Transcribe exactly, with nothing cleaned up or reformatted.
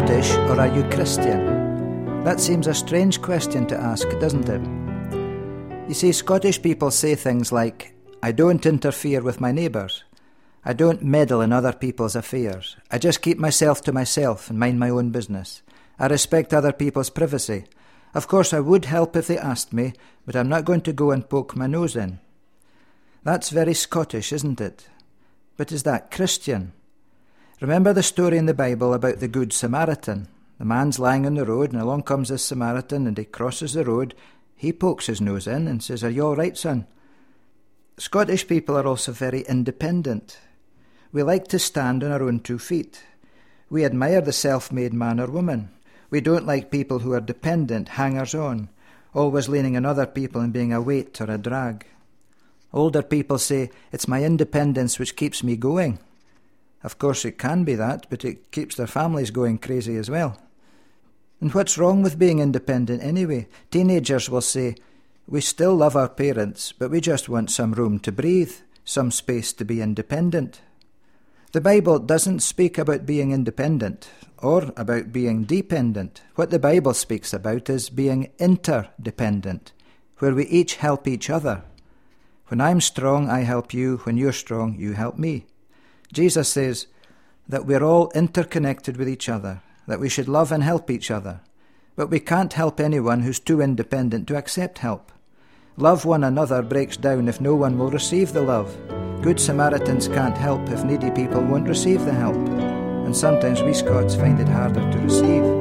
Scottish or are you Christian? That seems a strange question to ask, doesn't it? You see, Scottish people say things like, I don't interfere with my neighbours. I don't meddle in other people's affairs. I just keep myself to myself and mind my own business. I respect other people's privacy. Of course, I would help if they asked me, but I'm not going to go and poke my nose in. That's very Scottish, isn't it? But is that Christian? Remember the story in the Bible about the Good Samaritan? The man's lying on the road, and along comes this Samaritan, and he crosses the road. He pokes his nose in and says, Are you all right, son? Scottish people are also very independent. We like to stand on our own two feet. We admire the self-made man or woman. We don't like people who are dependent, hangers-on, always leaning on other people and being a weight or a drag. Older people say, it's my independence which keeps me going. Of course it can be that, but it keeps their families going crazy as well. And what's wrong with being independent anyway? Teenagers will say, we still love our parents, but we just want some room to breathe, some space to be independent. The Bible doesn't speak about being independent or about being dependent. What the Bible speaks about is being interdependent, where we each help each other. When I'm strong, I help you. When you're strong, you help me. Jesus says that we're all interconnected with each other, that we should love and help each other. But we can't help anyone who's too independent to accept help. Love one another breaks down if no one will receive the love. Good Samaritans can't help if needy people won't receive the help. And sometimes we Scots find it harder to receive.